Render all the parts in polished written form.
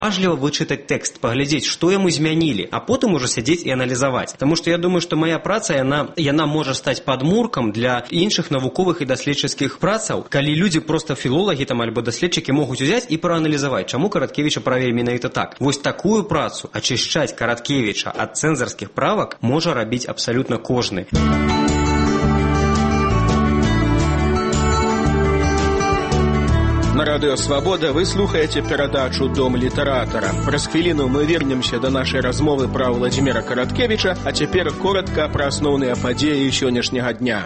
Важліва вычытаць тэкст, паглядзець, што яму змянілі, а потым ужо сядзець і аналізаваць. Таму што я думаю, што мая праца, яна можа стаць падмуркам для іншых навуковых і даследчыцкіх працаў, калі людзі проста філолагі там альбо даследчыкі могуць узяць і прааналізаваць, чаму Караткевіча правілі менавіта так. Вось такую працу ачышчаць Караткевіча ад цэнзарскіх правак можа рабіць абсалютна кожны. На радыё «Свабода» вы слухаеце перадачу «Дом літаратара». Праз хвіліну мы вернемся да нашай размовы пра Владзіміра Караткевіча, а цяпер коротка пра асноўныя падзеі сённяшняга дня.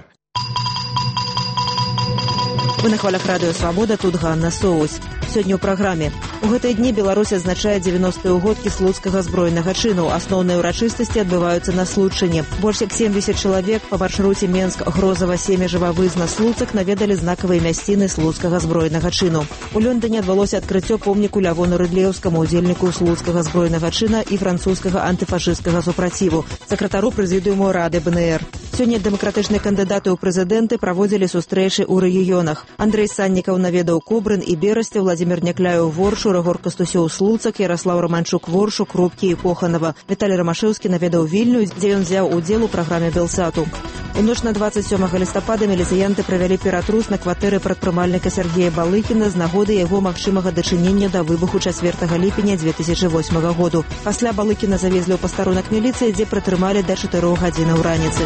Вы на хвалях радыё «Свабода», тут Ганна Соус. Сёння ў праграме. У гэтыя дні Беларусь адзначае 90-е ўгодкі слуцкага збройнага чыну. Асноўныя ўрачыстасці адбываюцца на Слуцчыне. Больш як 70 чалавек па маршруце Менск-Грозава-Семежава-Вызна-Слуцак наведалі знакавыя мясціны слуцкага збройнага чыну. У Лондоне адбылося адкрыццё помніку Лявону Рыдлеўскаму, удзельніку слуцкага збройнага чына і французскага антыфашысцкага супраціву, сакратару прэзідыуму Рады БНР. Сёння дэмакратычныя кандыдаты ў прэзідэнты праводзілі сустрэчы ў рэгіёнах. Андрэй Саннікаў наведаў Кобрын і Берасце, Владзімір Някляеў Воршу, Рагор Кастусёў Слуцак, Яраслаў Раманчук Воршу, Крупкі і Поханава. Віталій Рамашэўскі наведаў Вільню, дзе ён взяў удзел у праграме Белсату. У ноч на 27 лістапада міліцыянты правялі ператрус на кватэры прадпрымальніка Сергея Балыкіна з нагоды яго магчымага дачынення да выбуху 4 ліпеня 2008 году. Пасля Балыкіна завезлі ў пастарунак міліцыі, дзе пратрымалі да 4 гадзінаў раніцы.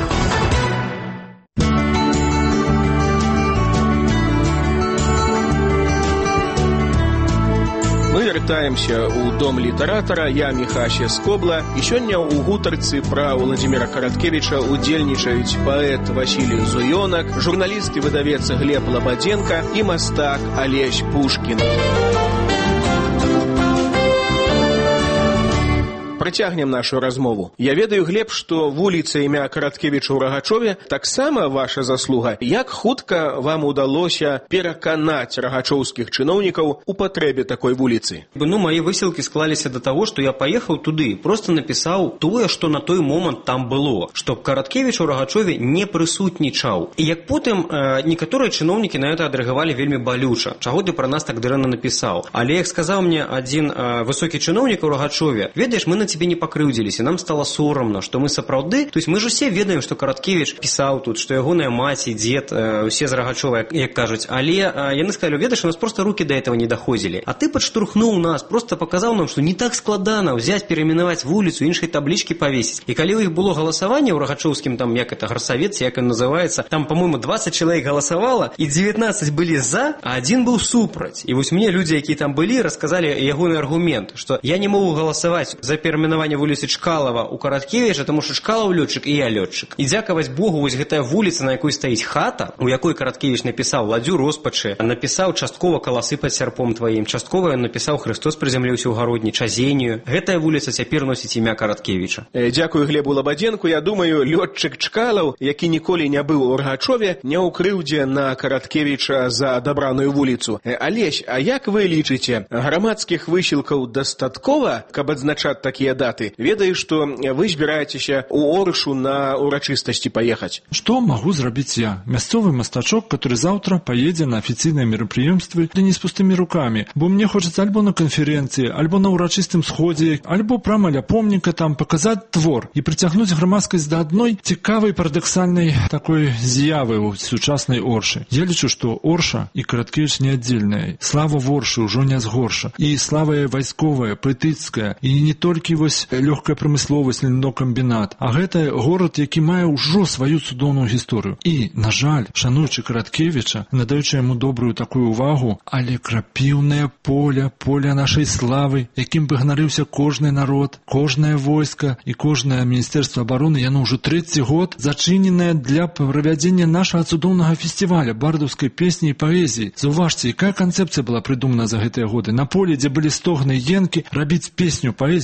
Вяртаемся ў дом літаратара. Я Міхася Скобла. І сёння ў гутарцы пра Владзіміра Караткевіча удзельнічаюць паэт Васілій Зуёнак, журналіст і выдавец Глеб Лабадзенка і мастак Алесь Пушкін. Працягнем нашу размову. Я ведаю, Глеб, што вуліца імя Караткевіча ў Рагачове таксама ваша заслуга. Як хутка вам удалося пераканаць рагачоўскіх чыноўнікаў у патрэбе такой вуліцы? Мои высілкі склаліся да таго, што я паехаў туды, просто напісаў тое, што на той момант там было, што Караткевіч у Рагачове не прысутнічаў. І як потым некаторыя чыноўнікі на гэта адрэагавалі вельмі балюча. Чаго ты пра нас так дрэнна напісаў? Але як сказаў мне адзін высокі чыноўнік у Рагачове, ведаеш, мы на тебе не пакрыўдзіліся, нам стало сорамна, што мы сапраўды, то есть мы ж усе ведаем, што Караткевіч пісаў тут, што ягоная маці, дзед, усе з Рагачова, як кажуць, але яны сказалі, ведаеш, у нас просто рукі да этого не даходзілі. А ты падштурхнуў нас, просто паказаў нам, што не так складана ўзяць, перайменаваць вуліцу, іншай таблічкі павесіць. І калі ў іх было галасаванне ў рагачоўскім, там, як это, гарсавец, як ён называецца, там, по-моему, 20 чалавек галасавала, і 19 былі за, а один быў супраць. І вось мне людзі, якія там былі, расказалі ягоны аргумент, што я не могу галасаваць за перайменаванне вуліцы Чкалова у Караткевіча, тому што Чкалов лётчык і я лётчык. І дзякаваць Богу, вось гэтая вуліца, на якой стаіць хата, у якой Караткевіч напісаў ладдзю роспачы, напісаў часткова каласы пад сярпом тваім, часткова ён напісаў Христос прызямліўся ў гародні, Чазенію. Гэтая вуліца цяпер носіць імя Караткевіча. Дзякую Глебу Лабадзенку. Я думаю, лётчык Чкалов, які ніколі не быў у Рагачове, не ўкрыўдзе на Караткевіча за дабраную вуліцу. Алесь, а як вы лічыце, грамадскіх высілкаў дастаткова, каб адзначаць такія даты? Ведаю, што вы збіраецеся ў Оршу на урачыстасці паехаць. Што магу зрабіць я? Мясцовы мастачок, который заўтра поедзе на афіцыйныя мерапрыемствы, ды не з пустымі рукамі, бо мне хочацца альбо на канферэнцыі, альбо на урачыстым сходзе, альбо прама ля помніка там паказаць твор і прыцягнуць грамадскасць да адной цікавай парадаксальнай такой з'явы ў сучаснай Оршы. Я лічу, што Орша і Караткевіч неаддзельныя. Слава Оршы ўжо не згорша. І слава вайсковая, паэтыцкая, і не толькі вось лёгкая прамысловасць, льнокамбінат, а гэта горад, які мае ўжо сваю цудоўную гісторыю. І, на жаль, шануючы Караткевіча, надаючы яму добрую такую увагу, але крапіўнае поле нашай славы, якім бы ганарыўся кожны народ, кожнае войска і кожнае міністэрства абароны, яно ўжо 3-й год зачыненае для правядзення нашага цудоўнага фестываля бардаўскай песні і паэзіі. Заўважце, якая канцэпцыя была прыдумана за гэтыя годы. На поле, дзе былі стогны і енкі, рабіць песню, паэзію, мастацтва.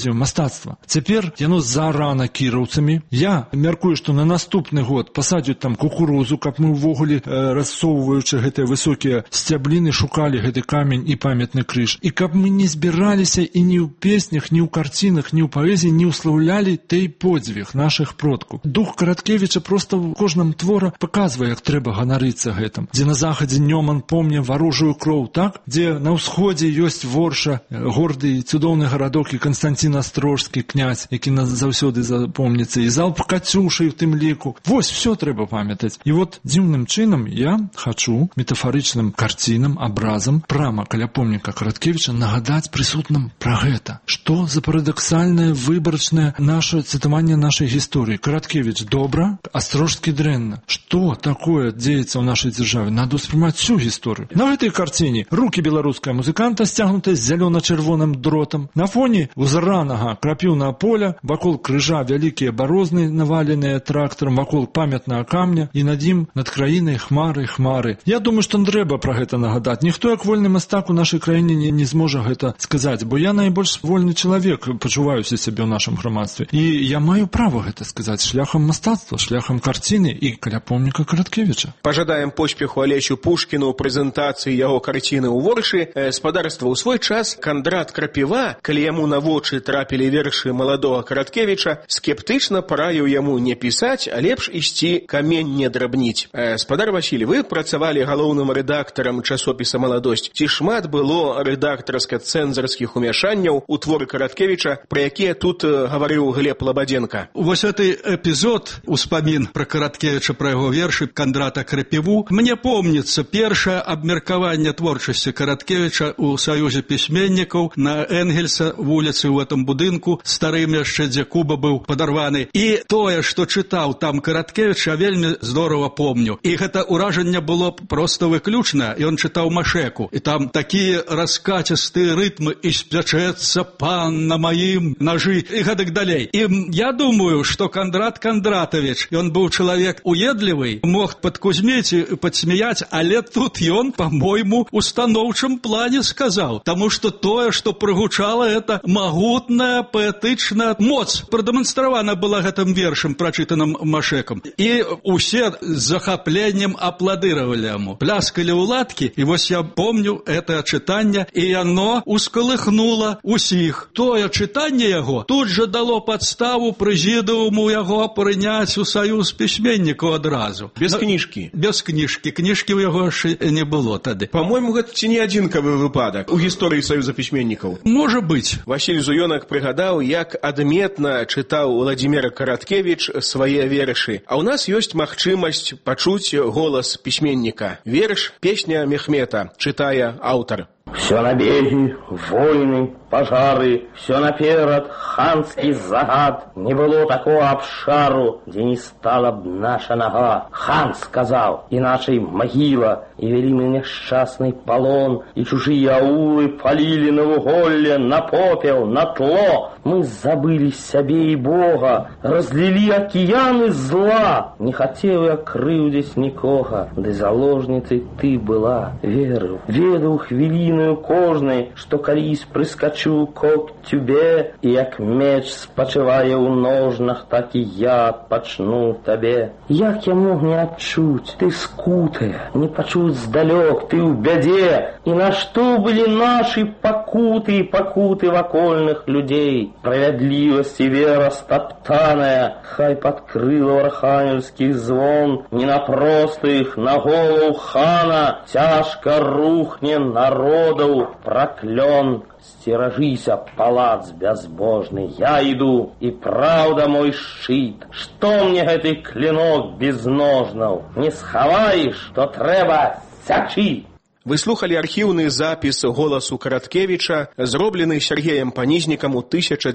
мастацтва. Цяпер яно зарана кіраўцамі. Я мяркую, што на наступны год пасадзяць там кукурузу, каб мы ўвогуле, рассоўваючы гэтыя высокія сцябліны, шукалі гэты камень і памятны крыж. І каб мы не збіраліся і ні ў песнях, ні ў карцінах, ні ў паэзіі не ўслаўлялі той подзвіг нашых продкаў. Дух Караткевіча проста ў кожным твора паказвае, як трэба ганарыцца гэтым. Дзе на захадзе Нёман помне варожую кроў, так? Дзе на ўсходзе ёсць Ворша, горды і цудоўны гарадок, і Канстанцін Астрожскі, князь, які заўсёды запомніцца, і залп Кацюшы ў тым ліку. Вось, всё трэба памятаць. І вот дзіўным чынам я хачу метафарычным карцінам, абразам прама каля помніка Караткевіча нагадаць прысутным пра гэта. Што за парадаксальнае, выбарачнае наше цытаванне нашай гісторыі. Караткевіч добра, Астрожскі дрэнна. Што такое дзеецца ў нашай дзяржаве? Надо ўспрымаць всю гісторыю. На гэтай карціне рукі беларускага музыканта сцягнутыя з зялёна-чырвоным дротам. На фоне узранага крапіўнага поля, вакол крыжа вялікія барозны, наваленыя трактарам, вакол памятнага камня, і над ім, над краінай хмары, хмары. Я думаю, што трэба пра гэта нагадаць. Ніхто, як вольны мастак у нашай краіне не зможа гэта сказаць, бо я найбольш вольны чалавек, пачуваюся сябе ў нашым грамадстве. І я маю права гэта сказаць шляхам мастацтва, шляхам карціны і каля помніка Караткевіча. Пажадаем поспеху Алесю Пушкіну ў прэзентацыі яго карціны ў Воршы. Спадарства, ў свой час Кандрат Крапіва, калі яму на вочы трапілі вершы маладога Караткевіча, скептычна параіў яму не пісаць, а лепш ісці камень не драбніць. Спадар Васіль, вы працавалі галоўным рэдактарам часопіса «Маладосць». Ці шмат было рэдактарска-цэнзарскіх умяшанняў у творы Караткевіча, пра якія тут гаварыў Глеб Лабадзенка? Вось гэты эпізод, успамін пра Караткевіча, пра яго вершы Кандрата Крапіву, мне помніцца першае абмеркаванне творчасці Караткевіча ў Саюзе пісьменнікаў на Энгельса вуліцы ў гэтым будынку, старым яшчэ, дзе Куба быў падарваны. І тое, што чытаў там Караткевіч, я вельмі здорова помню. І гэта ўражанне было проста выключнае. Ён чытаў Машэку. І там такія раскацістыя рытмы «І спячэцца пан на маім нажы» і гэтак далей. І я думаю, што Кандрат Кандратавіч, ён быў чалавек уедлівы, мог падкузмець і падсмяяць, але тут ён, па-мойму, у станоўчым плане сказаў. Таму што тое, што прыгучала, это магутная паэтычная моц. Прадэманстравана была гэтым вершам, прачытаным Машэкам. І усе з захапленнем апладыравалі яму. Пляскалі ў ладкі, і вось я помню это чытанне, і яно ускалыхнула усіх. Тое чытанне яго тут жа дало падставу прэзідыуму яго прыняць у Саюз пісьменнікаў адразу. Без кніжкі? Без кніжкі. Кніжкі ў яго яшчэ не было тады. Па-мойму, гэта ці не адзінкавы выпадак у гісторыі Саюза пісьменнікаў? Можа быць. Васіль Зуёнак прыгадаў, як адметна чытаў Уладзімір Караткевіч свае вершы. А ў нас ёсць магчымасць пачуць голас пісьменніка. Верш «Песня Мехмета» чытае аўтар. Все набеги, войны, пожары, все наперад, ханский загад. Не было такого обшару, где не стала б наша нога. Хан сказал, иначе могила, и вели мы несчастный полон, и чужие аулы полили на вуголле, на попел, на тло. Мы забыли себе и Бога, разлили океаны зла. Не хотел я крыўдзіць нікога, да заложницей ты была. Веру, ведаў хвіліною кожнай, што калісь прыскачу к тебе, і як меч спачывае ў ножнах, так і я пачну табе. Як я мог не адчуць, ты скутая, не пачуць здалёк, ты ў бядзе, і на што былі нашы пакуты і пакуты вакольных людзей? Справядлівасць і вера стаптаная, хай падкрыла архангельскі звон, не на простых, на голову хана, цяжка рухне народаў праклён. Стеражися, палац безбожный, я иду, и правда мой щит. Что мне гэты клинок без ножнаў? Не схаваешь, то трэба сячы. Вы слухали архіўны запіс голасу Караткевіча, зроблены Сергеем Панізнікам у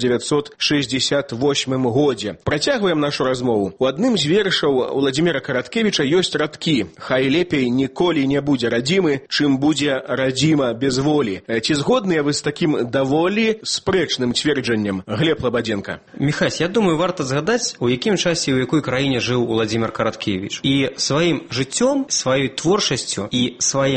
1968 годзе. Працягваем нашу размову. У адным з вершаў Уладзіміра Караткевіча ёсць радкі: «Хай лепей ніколі не будзе радзімы, чым будзе радзіма без волі». Ці згодныя вы з такім даволі спрэчным цверджаннем, Глеб Лабадзенка? Міхась, я думаю, варта згадаць, у якім часе, у якой краіне жыў Уладзімір Караткевіч. І сваім жыццём, сваёй творчасцю і сваім унёсам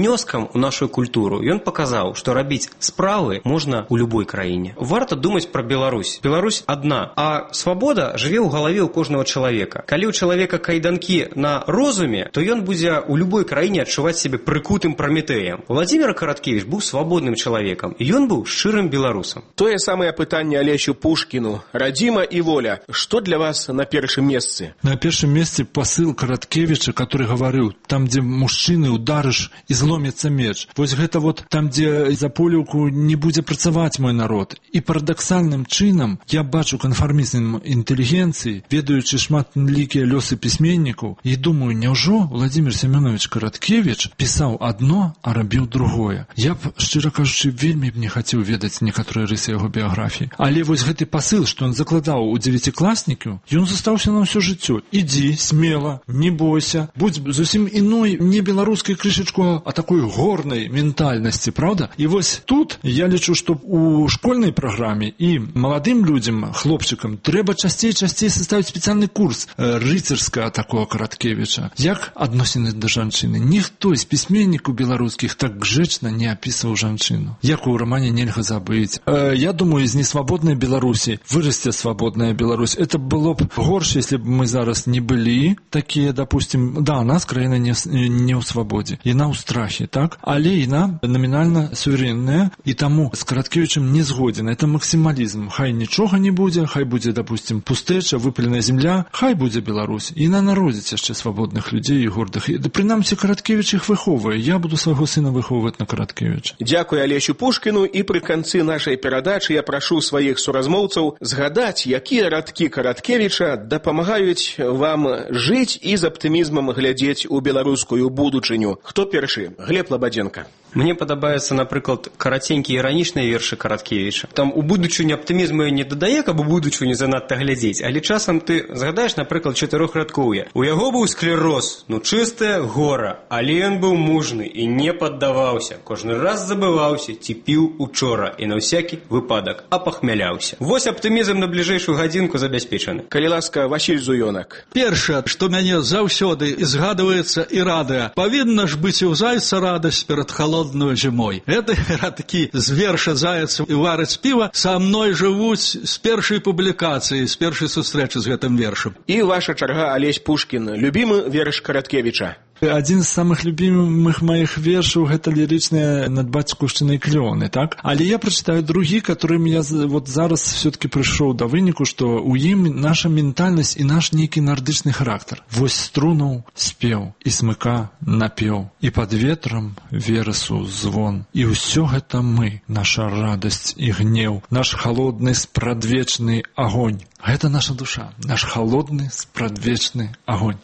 унёскам у нашу культуру. Ён паказаў, што рабіць справы можна ў любой краіне. Варта думаць пра Беларусь. Беларусь адна, а свабода жыве ў галаве ў кожнага чалавека. Калі ў чалавека кайданкі на розуме, то ён будзе ў любой краіне адчуваць сябе прыкутым Праметеем. Владзімир Караткевіч быў свабодным чалавекам, і ён быў шчырым беларусам. Тое самае пытанне Алесю Пушкіну. Радзіма і воля. Што для вас на першым месцы? На першым месцы пасыл Караткевіча, который гаварыў, там, дзе мужчыны ударыш і зломіцца меч. Вось гэта вот там, дзе за поліўку не будзе працаваць мой народ. І парадаксальным чынам я бачу канфармізм інтэлігенцыі, ведаючы шматлікія лёсы пісьменнікаў, і думаю, няўжо Владзімир Семёнович Караткевіч пісаў адно, а рабіў другое. Я б, шчыра кажучы, вельмі б не хацеў ведаць некаторыя рысы яго біяграфіі. Але вось гэты пасыл, што ён закладаў у дзевяцікласнікаў, ён застаўся на ўсё жыццё. Ідзі, смела, не бойся, будь зусім іной, не беларускай крышачку, а такой горнай ментальнасці, правда? І вось тут я лічу, што у школьнай праграме і маладым людзям, хлопчыкам, трэба часцей составіць спецыяльны курс рыцарскага такого Караткевіча. Як адносіны да жанчыны? Ніхто з пісьменнікаў беларускіх так грэчна не апісваў жанчыну. Як у рамане нельга забыць. Я думаю, з несвабоднай Беларусі вырасце свабодная Беларусь. Это было б горш, если б мы зараз не былі такія, допустим, да, нас краіна не ў свабодзе. Яна ў страхе, так? Але яна номінальна суверенная, і таму з Караткевічем не згоден. Это максималізм. Хай нічога не будзе, хай будзе, допустим, пустэча, выпаленая земля, хай будзе Беларусь. І яна народзіць яшчэ свабодных людзей і гордых. І, прынамсі, Караткевіч іх выхоўвае. Я буду свайго сына выхоўваць на Караткевіча. Дзякуй Алесю Пушкіну, і пры канцы нашай перадачы я прашу сваіх суразмоўцаў згадаць, якія радкі Караткевіча дапамагаюць вам жыць і з аптымізмам глядзець у беларускую будучыню. Хто першы? Глеб Лабадзенко. Мне падабаецца, напрыклад, караценькія іранічныя вершы Караткевіча. Там у будучыню аптымізму не дадае, каб у будучыню занадта глядзець, але часам ты згадаеш, напрыклад, чатырохрадкоўе. У яго быў склероз, чыстае гора, але ён быў мужны і не паддаваўся. Кожны раз забываўся, ці піў учора і на ўсякі выпадак апахмяляўся. Вось аптымізм на бліжэйшую гадзінку забяспечаны. Калі ласка, Васіль Зуёнак. Першае, што мяне заўсёды згадваецца і радуе, павінна ж быць у зайца радасць перад холодной зимой. Это радкі з верша «Заяц і варыць піва» са мной жывуць з першай публікацыі, з першай сустрэчы з гэтым вершам. І ваша чарга, Алесь Пушкін. Любімы верш Караткевіча. Адзін з самых любімых маіх вершаў гэта лірычныя над бацькаўшчынай клёны, так? Але я прачытаю другі, которым я вот зараз все-таки прыйшоў да выніку, што ў ім наша ментальнасць і наш нейкі нардычны характар. Вось струнуў спеў, і смыка напеў, і пад ветрам верасу звон. І ўсё гэта мы, наша радасць і гнеў, наш халодны спрадвечны агонь. Гэта наша душа, наш халодны спрадвечны агонь.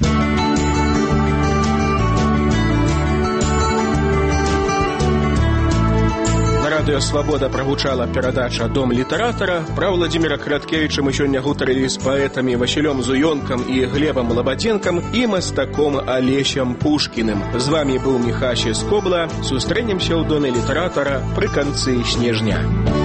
Радыё «Свабода» прагучала перадача «Дом літаратара». Пра Владзіміра Караткевіча мы сёння гутарылі з паэтамі Васілём Зуёнкам і Глебам Лабадзенкам і мастаком Алесем Пушкіным. З вамі быў Міхася Скобла. Сустрэнемся ў Доме літаратара пры канцы снежня.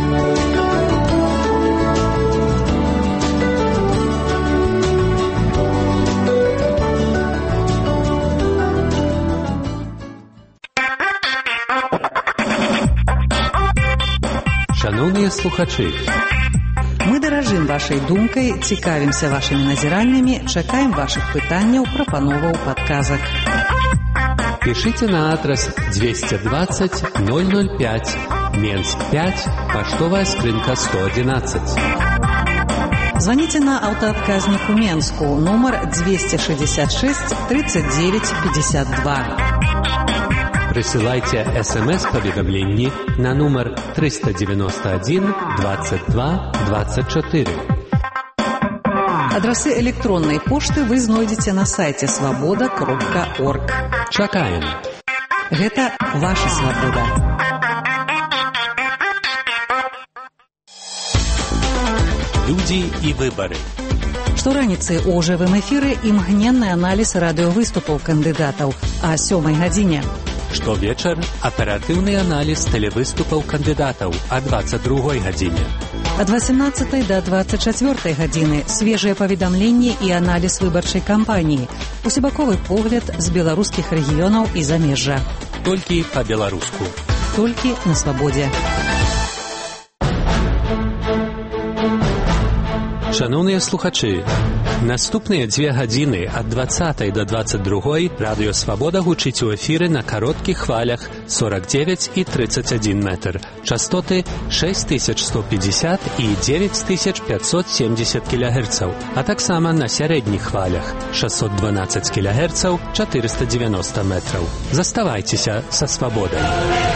Шановні слухачі, мы даражым вашай думкай, цікавімся вашымі назіраннямі, чакаем вашых пытанняў, прапановаў, падказак. Пишите на адрес 220 005, Менск 5, поштовая скрынка 111. Звоните на аўтаадказнік у Менску, нумар 266 39 52. Присылайте СМС-поведомления на номер 391 22 24. Адресы электронной пошты вы знойдете на сайте svoboda.org. Чакаем. Гэта ваша свабода. Люди и выборы. Штораніцы у жывым эфіры імгненны аналіз радыёвыступаў кандыдатаў а 7 гадзіне. Штовечар аператыўны аналіз тэлевыступаў кандыдатаў а 22 гадзіне. Ад 18 до 24 гадзіны свежыя паведамленні і аналіз выбарчай кампаніі, усебаковы погляд з беларускіх рэгіёнаў і замежжа. Толькі па-беларуску. Толькі на свабодзе. Шановныя слухачы, наступныя 2 гадзіны ад 20 до 22 радыё «Свабода» гучыць у эфіры на кароткіх хвалях 49 і 31 метр. Частоты 6150 і 9570 кГц, а таксама на сярэдніх хвалях 612 кГц, 490 метраў. Заставайцеся са «Свабодай».